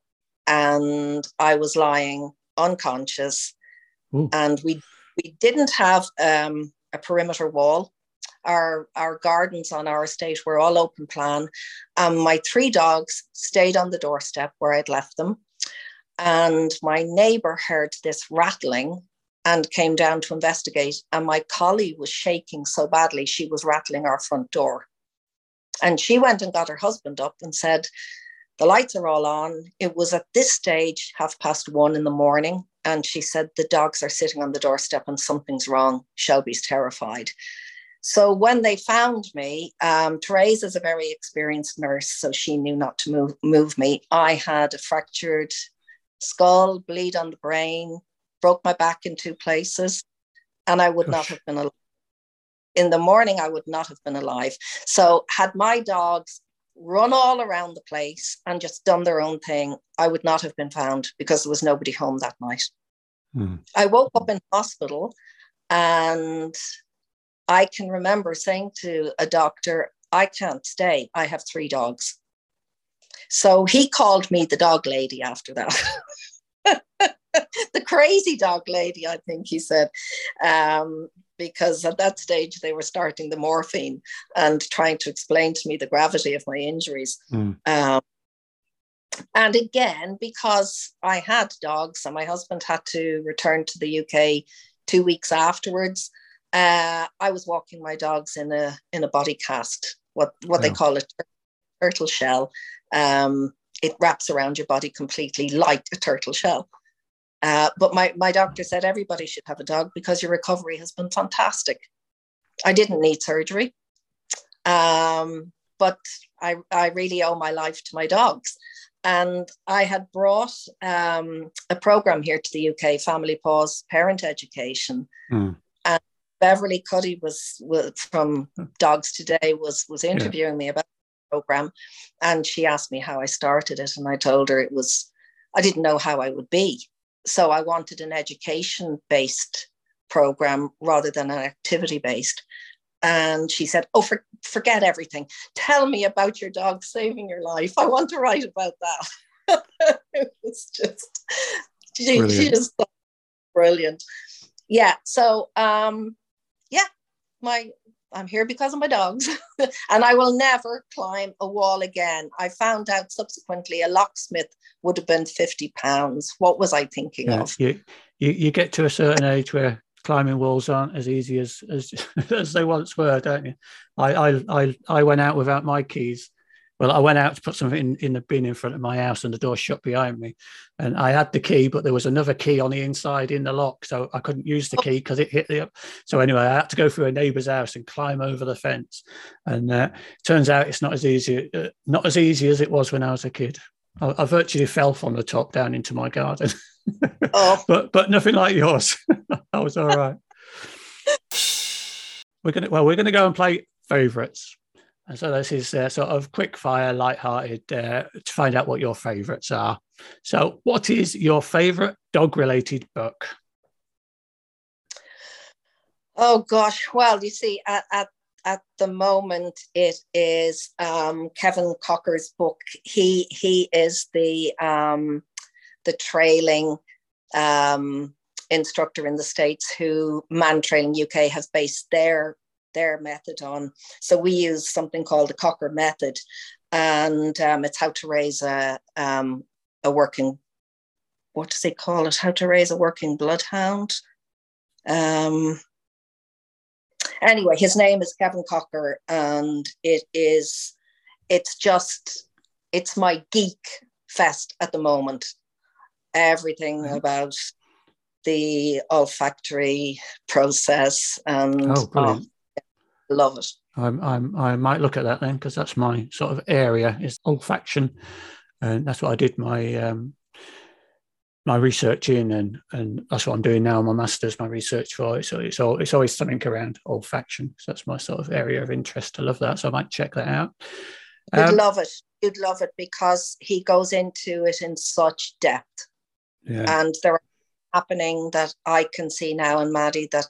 And I was lying unconscious. Ooh. And we we didn't have um, a perimeter wall. Our, our gardens on our estate were all open plan. Um, my three dogs stayed on the doorstep where I'd left them. And my neighbour heard this rattling and came down to investigate. And my collie was shaking so badly, she was rattling our front door. And she went and got her husband up and said, the lights are all on. It was at this stage, half past one in the morning. And she said, the dogs are sitting on the doorstep and something's wrong. Shelby's terrified. So when they found me, um, Therese is a very experienced nurse, so she knew not to move, move me. I had a fractured skull, bleed on the brain, broke my back in two places, and I would Gosh. not have been alive. In the morning, I would not have been alive. So had my dogs run all around the place and just done their own thing, I would not have been found because there was nobody home that night. Hmm. I woke up in hospital, and I can remember saying to a doctor, I can't stay. I have three dogs. So he called me the dog lady after that. The crazy dog lady, I think he said, um, because at that stage they were starting the morphine and trying to explain to me the gravity of my injuries. Mm. Um, and again, because I had dogs and my husband had to return to the U K two weeks afterwards, Uh, I was walking my dogs in a in a body cast, what what wow. they call a tur- turtle shell. Um, it wraps around your body completely like a turtle shell. Uh, but my, my doctor said everybody should have a dog because your recovery has been fantastic. I didn't need surgery, um, but I, I really owe my life to my dogs. And I had brought um, a program here to the U K, Family Paws Parent Education. Mm. And Beverly Cuddy was, was from Dogs Today was, was interviewing yeah. me about the program. And she asked me how I started it. And I told her it was, I didn't know how I would be. So I wanted an education-based program rather than an activity-based. And she said, oh, for, forget everything. Tell me about your dog saving your life. I want to write about that. It was just, she, she just thought brilliant. Yeah. So, um, yeah, my, I'm here because of my dogs. And I will never climb a wall again. I found out subsequently a locksmith would have been fifty pounds. What was I thinking yeah, of? You, you, you get to a certain age where climbing walls aren't as easy as as, as they once were, don't you? I, I I I went out without my keys. Well, I went out to put something in, in the bin in front of my house, and the door shut behind me. And I had the key, but there was another key on the inside in the lock, so I couldn't use the key because it hit the. So anyway, I had to go through a neighbour's house and climb over the fence. And uh, turns out it's not as easy, uh, not as easy as it was when I was a kid. I, I virtually fell from the top down into my garden. Oh. but but nothing like yours. That was all right. We're gonna well, we're gonna go and play favourites. And so this is uh, sort of quick fire, light-hearted uh, to find out what your favourites are. So what is your favourite dog-related book? Oh, gosh. Well, you see, at, at, at the moment, it is um, Kevin Cocker's book. He he is the, um, the trailing um, instructor in the States who Man Trailing U K has based their their method on. So we use something called the Cocker method, and um, it's how to raise a um, a working, what does he call it? How to raise a working bloodhound. Um, anyway, his name is Kevin Cocker, and it is, it's just, it's my geek fest at the moment. Everything mm-hmm. about the olfactory process, and oh, brilliant. Oh, love it. I'm, I'm, I might look at that then, because that's my sort of area is olfaction, and that's what I did my um, my research in, and and that's what I'm doing now. My master's, my research for it. So it's all it's always something around olfaction. So that's my sort of area of interest. I love that, so I might check that out. You'd Um, love it. You'd love it because he goes into it in such depth, yeah. and there are happening that I can see now in Maddie that,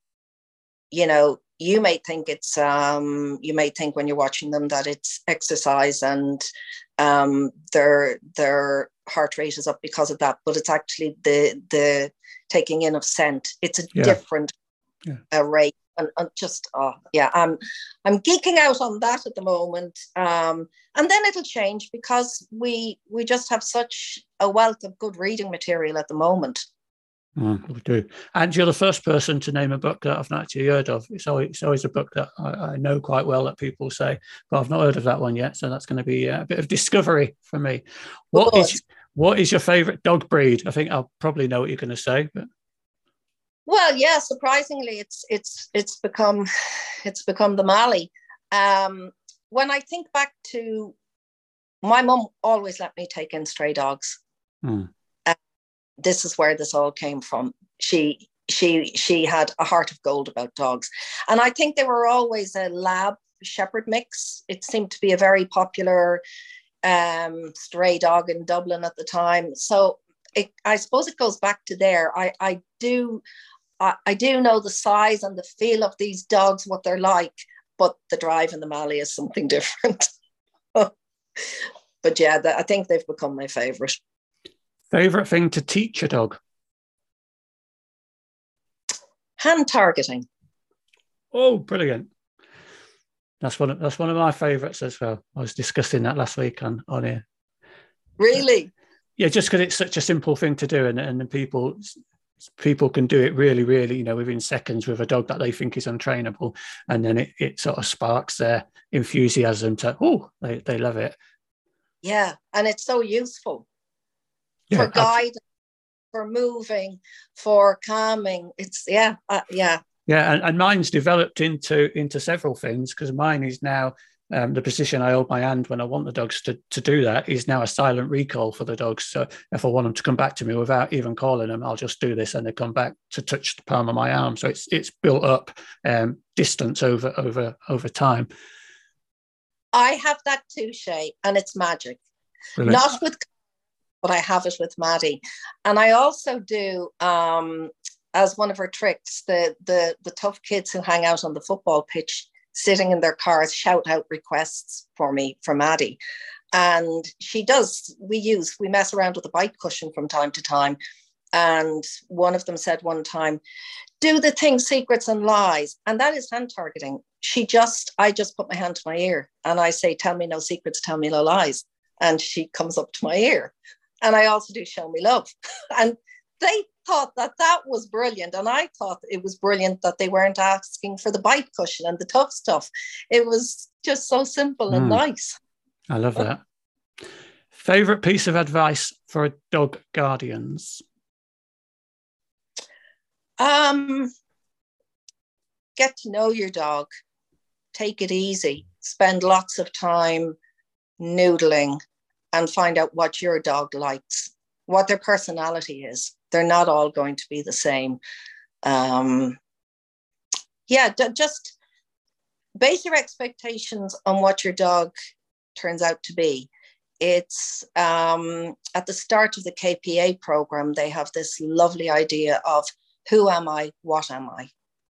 you know, you may think it's, um, you may think when you're watching them that it's exercise and um, their their heart rate is up because of that, but it's actually the the taking in of scent. It's a yeah. different yeah. uh, rate, and, and just oh yeah, I'm I'm geeking out on that at the moment, um, and then it'll change because we we just have such a wealth of good reading material at the moment. Mm, we do. And you're the first person to name a book that I've not actually heard of. It's always, it's always a book that I, I know quite well that people say, but I've not heard of that one yet. So that's going to be a bit of discovery for me. What is what is your favourite dog breed? I think I'll probably know what you're going to say. But well, yeah, surprisingly, it's it's it's become it's become the Mali. Um, when I think back to my mum, always let me take in stray dogs. Hmm. This is where this all came from. She she she had a heart of gold about dogs. And I think they were always a lab shepherd mix. It seemed to be a very popular um, stray dog in Dublin at the time. So it, I suppose it goes back to there. I, I do I, I do know the size and the feel of these dogs, what they're like, but the drive in the Mali is something different. But yeah, the, I think they've become my favourite. Favorite thing to teach a dog? Hand targeting. Oh, brilliant! That's one. Of, that's one of my favourites as well. I was discussing that last week on on here. Really? Yeah, just because it's such a simple thing to do, and and people people can do it really, really, you know, within seconds with a dog that they think is untrainable, and then it it sort of sparks their enthusiasm to oh, they they love it. Yeah, and it's so useful. Yeah, for guiding, for moving, for calming. It's yeah, uh, yeah. Yeah, and, and mine's developed into into several things because mine is now um, the position I hold my hand when I want the dogs to, to do that is now a silent recall for the dogs. So if I want them to come back to me without even calling them, I'll just do this and they come back to touch the palm of my arm. So it's it's built up um, distance over over over time. I have that too, Shay, and it's magic. Brilliant. Not with, but I have it with Maddie. And I also do, um, as one of her tricks, the, the, the tough kids who hang out on the football pitch, sitting in their cars, shout out requests for me, for Maddie. And she does, we use, we mess around with a bike cushion from time to time. And one of them said one time, do the thing, secrets and lies. And that is hand targeting. She just, I just put my hand to my ear and I say, tell me no secrets, tell me no lies. And she comes up to my ear. And I also do show me love. And they thought that that was brilliant. And I thought it was brilliant that they weren't asking for the bite cushion and the tough stuff. It was just so simple and Mm, nice. I love that. Favorite piece of advice for dog guardians? Um, get to know your dog. Take it easy. Spend lots of time noodling and find out what your dog likes, what their personality is. They're not all going to be the same. Um, yeah, d- just base your expectations on what your dog turns out to be. It's um, at the start of the K P A program, they have this lovely idea of who am I, what am I?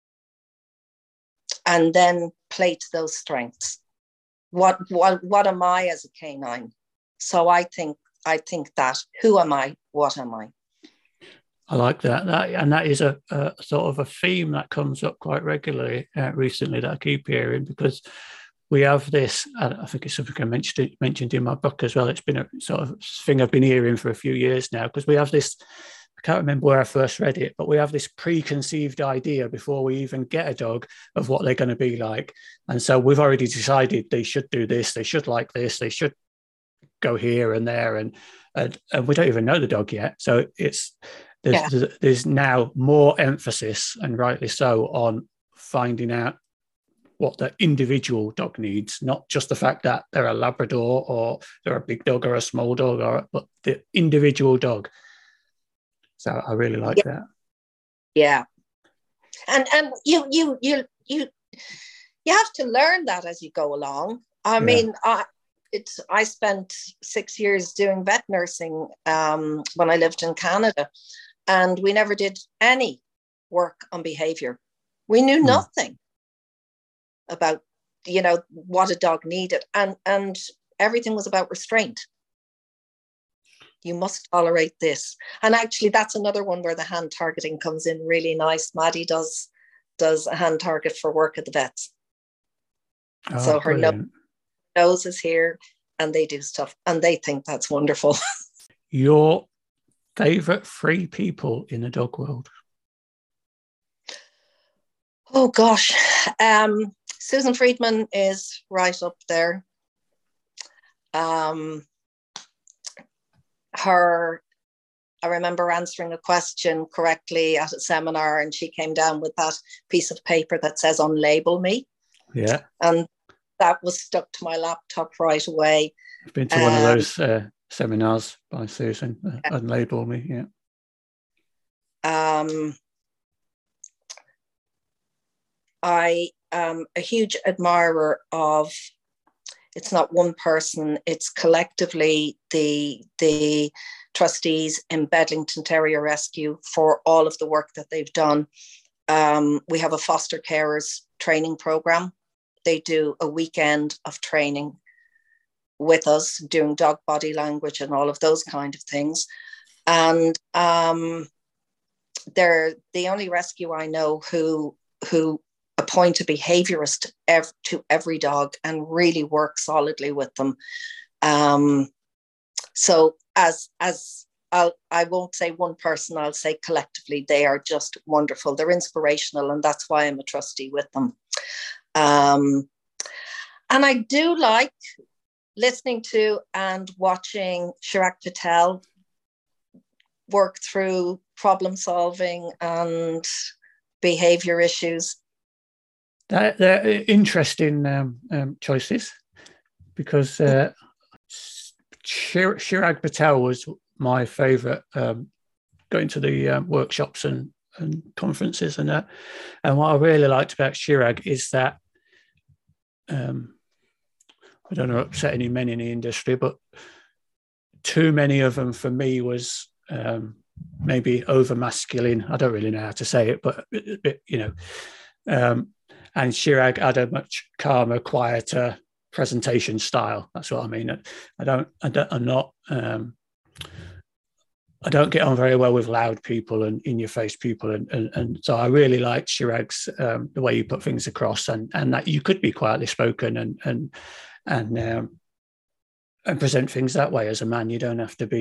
And then play to those strengths. What, what, what am I as a canine? So I think I think that who am I? What am I? I like that. That and that is a, a sort of a theme that comes up quite regularly uh, recently that I keep hearing, because we have this. I think it's something I mentioned mentioned in my book as well. It's been a sort of thing I've been hearing for a few years now, because we have this. I can't remember where I first read it, but we have this preconceived idea before we even get a dog of what they're going to be like, and so we've already decided they should do this, they should like this, they should go here and there, and and, and we don't even know the dog yet. So it's there's, Yeah. there's there's now more emphasis, and rightly so, on finding out what the individual dog needs, not just the fact that they're a Labrador or they're a big dog or a small dog, or but the individual dog. So I really like Yeah. that. Yeah, and and you you you you you have to learn that as you go along. I Yeah. mean, I. It's, I spent six years doing vet nursing um, when I lived in Canada, and we never did any work on behavior. We knew Mm. nothing about, you know, what a dog needed, and and everything was about restraint. You must tolerate this, and actually, that's another one where the hand targeting comes in really nice. Maddie does does a hand target for work at the vets, Oh, so her brilliant. nose. nose is here, and they do stuff, and they think that's wonderful. Your favorite three people in the dog world? Oh gosh, um, Susan Friedman is right up there. Um, her, I remember answering a question correctly at a seminar, and she came down with that piece of paper that says "unlabel me." Yeah, and that was stuck to my laptop right away. I've been to um, one of those uh, seminars by Susan, uh, Unlabel Me, yeah. Um, I am a huge admirer of, it's not one person, it's collectively the, the trustees in Bedlington Terrier Rescue for all of the work that they've done. Um, we have a foster carers training program. They do a weekend of training with us, doing dog body language and all of those kind of things. And um, they're the only rescue I know who who appoint a behaviorist ev- to every dog and really work solidly with them. Um, so as as I'll, I won't say one person, I'll say collectively, they are just wonderful. They're inspirational, and that's why I'm a trustee with them. Um, and I do like listening to and watching Chirag Patel work through problem solving and behavior issues. They're, they're interesting um, um, choices, because uh, Chir- Chirag Patel was my favourite, um, going to the um, workshops and, and conferences and that. And what I really liked about Chirag is that, um, I don't know, upset any men in the industry, but too many of them for me was um, maybe over masculine. I don't really know how to say it, but, but you know, um, and Chirag had a much calmer, quieter presentation style. That's what I mean. I don't, I don't I'm not, um, I don't get on very well with loud people and in-your-face people, and, and and so I really liked Chirag's um, the way you put things across, and and that you could be quietly spoken and and and um, and present things that way as a man. You don't have to be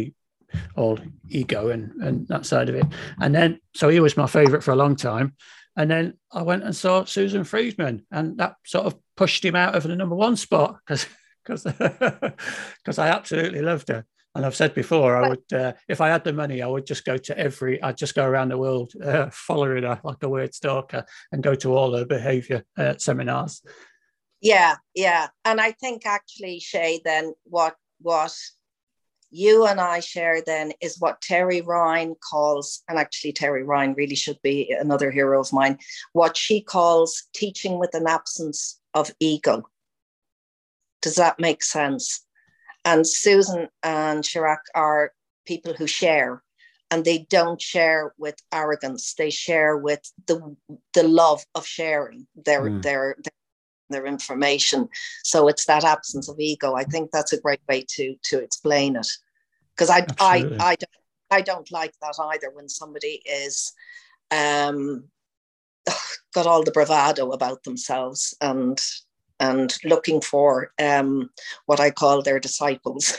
all ego and, and that side of it. And then, so he was my favourite for a long time. And then I went and saw Susan Friedman, and that sort of pushed him out of the number one spot because because because I absolutely loved her. And I've said before, I would, uh, if I had the money, I would just go to every, I'd just go around the world uh, following her like a weird stalker and go to all her behaviour uh, seminars. Yeah, yeah. And I think actually, Shay, then what what you and I share then is what Terry Ryan calls, and actually Terry Ryan really should be another hero of mine, what she calls teaching with an absence of ego. Does that make sense? And Susan and Chirac are people who share, and they don't share with arrogance. They share with the the love of sharing their mm. their, their their information. So it's that absence of ego. I think that's a great way to to explain it. Because I I I don't I don't like that either when somebody is um got all the bravado about themselves and and looking for um, what I call their disciples.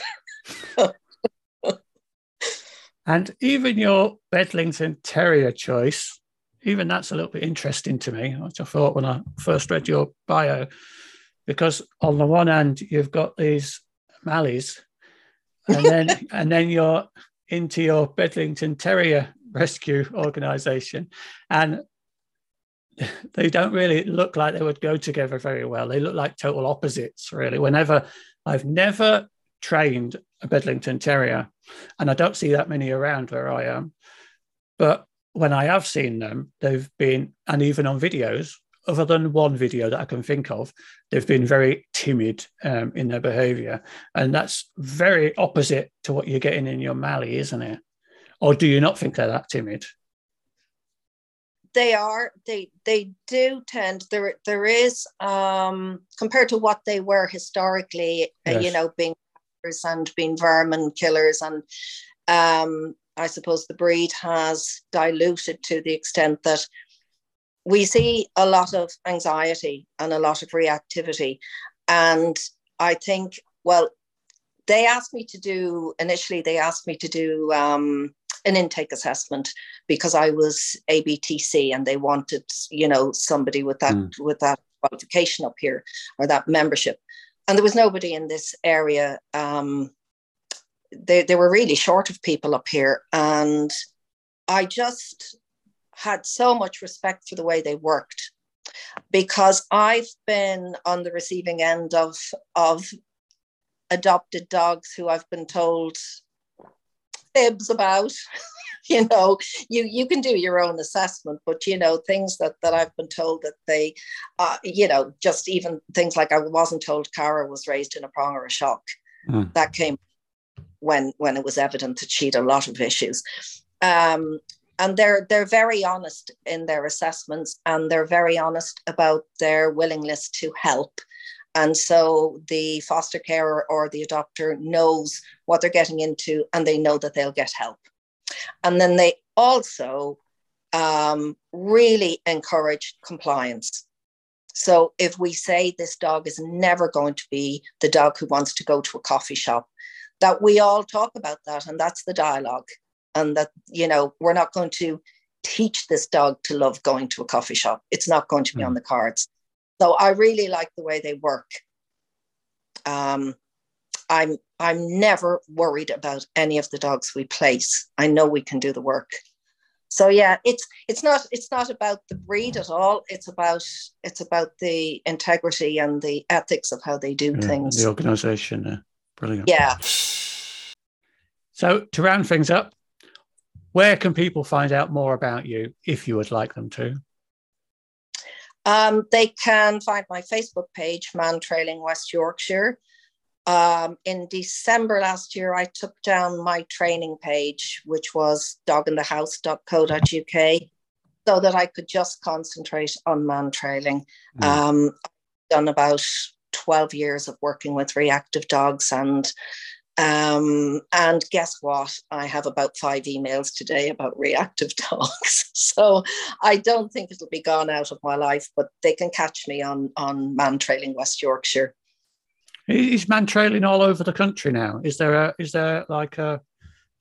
And even your Bedlington Terrier choice, even that's a little bit interesting to me, which I thought when I first read your bio, because on the one hand, you've got these Malleys, and then and then you're into your Bedlington Terrier rescue organisation, and they don't really look like they would go together very well. They look like total opposites, really. Whenever I've never trained a Bedlington Terrier, and I don't see that many around where I am, but when I have seen them, they've been, and even on videos, other than one video that I can think of, they've been very timid um, in their behaviour. And that's very opposite to what you're getting in your Mallee, isn't it? Or do you not think they're that timid? They are, they they do tend, there there is, um, compared to what they were historically, yes. uh, you know, being and being vermin killers. And um, I suppose the breed has diluted to the extent that we see a lot of anxiety and a lot of reactivity. And I think, well, they asked me to do, initially they asked me to do um, an intake assessment because I was A B T C and they wanted, you know, somebody with that, mm. with that qualification up here or that membership. And there was nobody in this area. Um, they, they were really short of people up here. And I just had so much respect for the way they worked, because I've been on the receiving end of, of adopted dogs who I've been told fibs about. You know, you, you can do your own assessment, but, you know, things that, that I've been told that they, uh, you know, just even things like I wasn't told Cara was raised in a prong or a shock. Mm. That came when when it was evident that she had a lot of issues. Um, and they're they're very honest in their assessments, and they're very honest about their willingness to help. And so the foster carer or the adopter knows what they're getting into, and they know that they'll get help. And then they also um, really encourage compliance. So if we say this dog is never going to be the dog who wants to go to a coffee shop, that we all talk about that, and that's the dialogue. And that, you know, we're not going to teach this dog to love going to a coffee shop. It's not going to be mm. on the cards. So I really like the way they work. Um, I'm I'm never worried about any of the dogs we place. I know we can do the work. So yeah, it's it's not it's not about the breed at all. It's about it's about the integrity and the ethics of how they do yeah, things. The organisation, uh, brilliant. Yeah. So to round things up, where can people find out more about you if you would like them to? Um, they can find my Facebook page, Man Trailing West Yorkshire. Um, in December last year, I took down my training page, which was dog in the house dot co dot U K, so that I could just concentrate on man trailing. Mm. Um, I've done about twelve years of working with reactive dogs, and um, and guess what? I have about five emails today about reactive dogs. So I don't think it'll be gone out of my life, but they can catch me on, on Man Trailing West Yorkshire. Is man trailing all over the country now? Is there a is there like a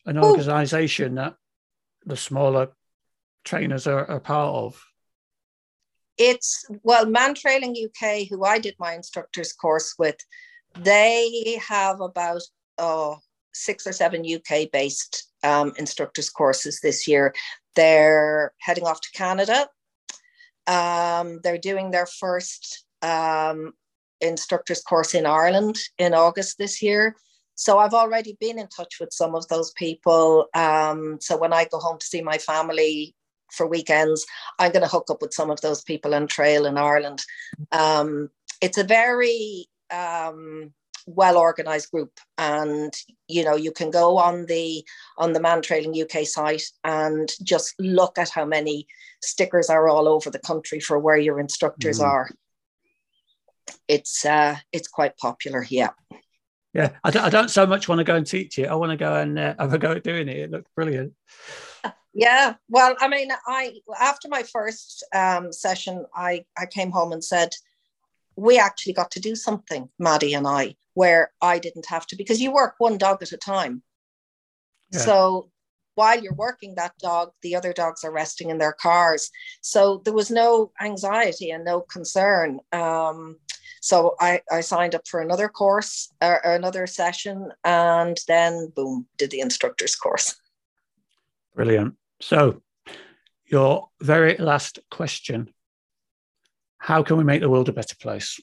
an organisation that the smaller trainers are a part of? It's, well, Mantrailing U K, who I did my instructor's course with, they have about oh, six or seven U K-based um, instructors courses this year. They're heading off to Canada. Um, they're doing their first um, instructor's course in Ireland in August this year. So I've already been in touch with some of those people. Um, so when I go home to see my family for weekends, I'm going to hook up with some of those people and trail in Ireland. Um, it's a very um, well-organized group, and you know, you can go on the on the Mantrailing U K site and just look at how many stickers are all over the country for where your instructors mm. are. It's uh, it's quite popular, yeah. Yeah, I don't, I don't so much want to go and teach it. I want to go and uh, have a go at doing it. It looks brilliant. Yeah, well, I mean, I after my first um, session, I, I came home and said, we actually got to do something, Maddie and I, where I didn't have to, because you work one dog at a time. Yeah. So while you're working that dog, the other dogs are resting in their cars. So there was no anxiety and no concern. Um, So I, I signed up for another course or, or another session, and then boom, did the instructor's course. Brilliant. So your very last question, how can we make the world a better place?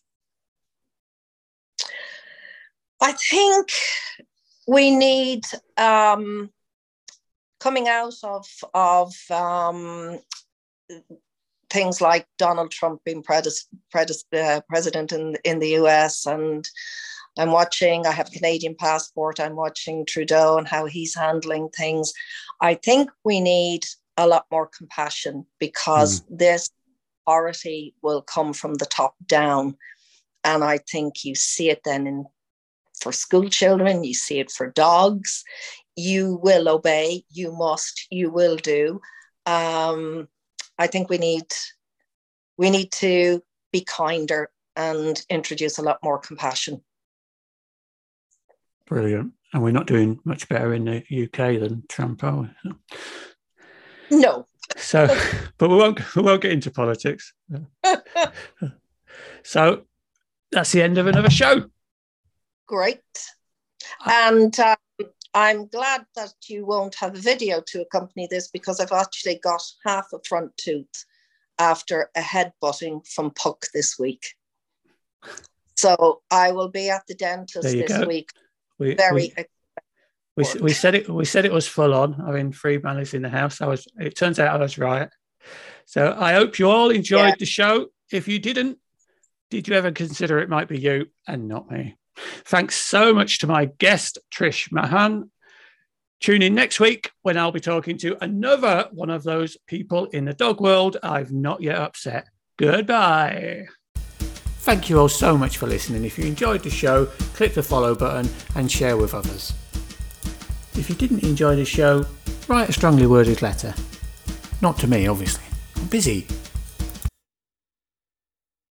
I think we need, um, coming out of, of um, things like Donald Trump being pres- pres- uh, president in, in the U S, and I'm watching, I have a Canadian passport, I'm watching Trudeau and how he's handling things. I think we need a lot more compassion, because mm. this authority will come from the top down. And I think you see it then in for school children, you see it for dogs. You will obey, you must, you will do. Um, I think we need we need to be kinder and introduce a lot more compassion. Brilliant. And we're not doing much better in the U K than Trump, are we? No. So, but we won't we won't get into politics. So that's the end of another show. Great. And um, I'm glad that you won't have a video to accompany this, because I've actually got half a front tooth after a headbutting from Puck this week. So I will be at the dentist this go. week. We, Very we, we, we said it we said it was full on. I mean, three manners in the house. I was it turns out I was right. So I hope you all enjoyed yeah. the show. If you didn't, did you ever consider it might be you and not me? Thanks so much to my guest, Trish Mahan. Tune in next week when I'll be talking to another one of those people in the dog world I've not yet upset. Goodbye. Thank you all so much for listening. If you enjoyed the show, click the follow button and share with others. If you didn't enjoy the show, write a strongly worded letter. Not to me, obviously. I'm busy.